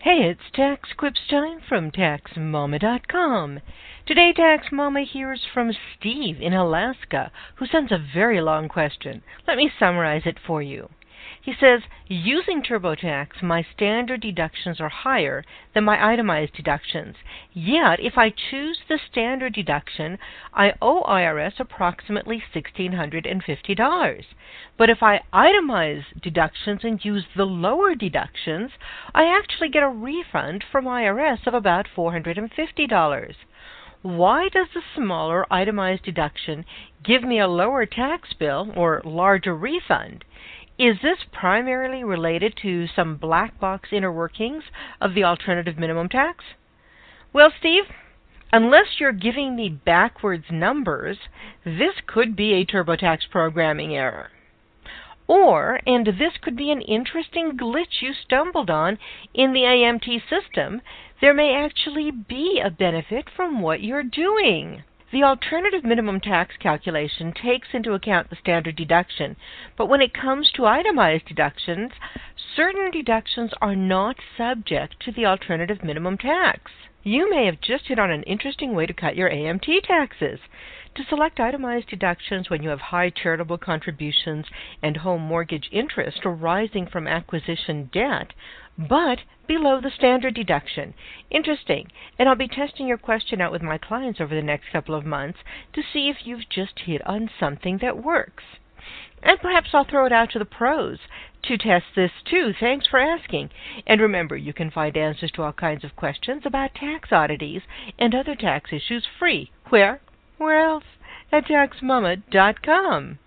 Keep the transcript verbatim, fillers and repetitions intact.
Hey, it's Tax Quips time from Tax Mama dot com. Today, Tax Mama hears from Steve in Alaska, who sends a very long question. Let me summarize it for you. He says, using TurboTax, my standard deductions are higher than my itemized deductions. Yet, if I choose the standard deduction, I owe I R S approximately one thousand six hundred fifty dollars. But if I itemize deductions and use the lower deductions, I actually get a refund from I R S of about four hundred fifty dollars. Why does the smaller itemized deduction give me a lower tax bill or larger refund? Is this primarily related to some black box inner workings of the alternative minimum tax? Well, Steve, unless you're giving me backwards numbers, this could be a TurboTax programming error. Or, and this could be an interesting glitch you stumbled on in the A M T system, there may actually be a benefit from what you're doing. The alternative minimum tax calculation takes into account the standard deduction, but when it comes to itemized deductions, certain deductions are not subject to the alternative minimum tax. You may have just hit on an interesting way to cut your A M T taxes. To select itemized deductions when you have high charitable contributions and home mortgage interest arising from acquisition debt, but below the standard deduction. Interesting, and I'll be testing your question out with my clients over the next couple of months to see if you've just hit on something that works. And perhaps I'll throw it out to the pros to test this too. Thanks for asking. And remember, you can find answers to all kinds of questions about tax oddities and other tax issues free. Where? Where else? At Tax Mama dot com.